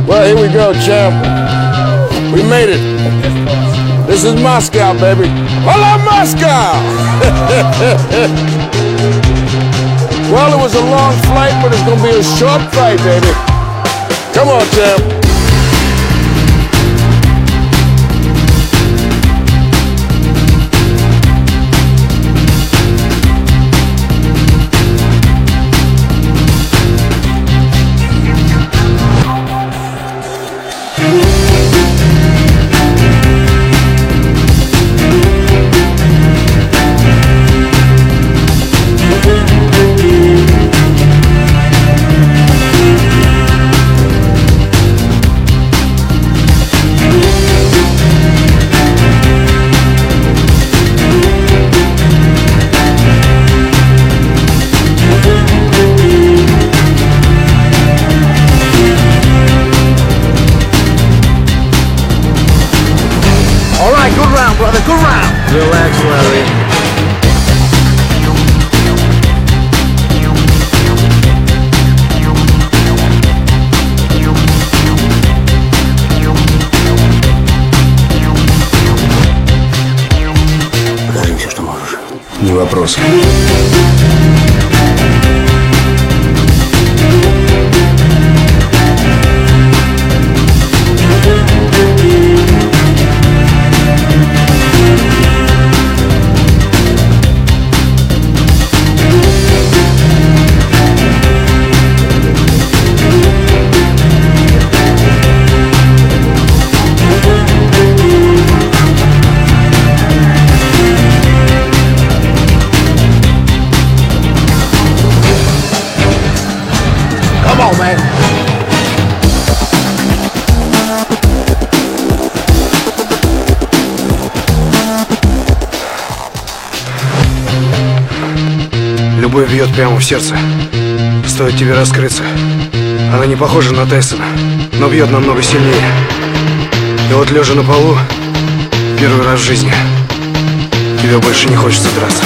Well, here we go, champ. We made it. This is Moscow, baby. Hello, Moscow! Well, it was a long flight, but it's gonna be a short flight, baby. Come on, champ. Good round, brother, good round. Relax, Larry. Покажи все, что можешь. Не вопрос. Come on, man. Любовь бьет прямо в сердце. Стоит тебе раскрыться. Она не похожа на Тайсона, но бьет намного сильнее. И вот лежа на полу, первый раз в жизни, тебе больше не хочется драться.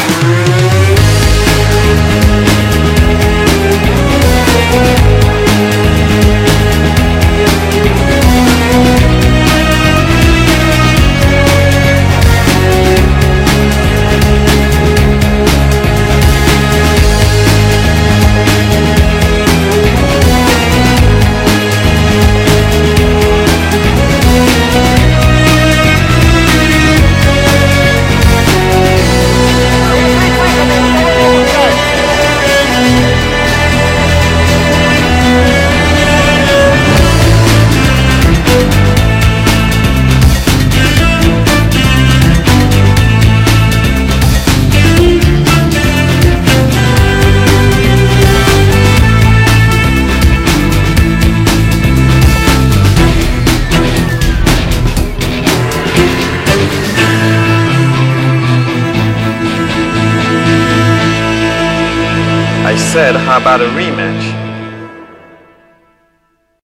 I said, how about a rematch?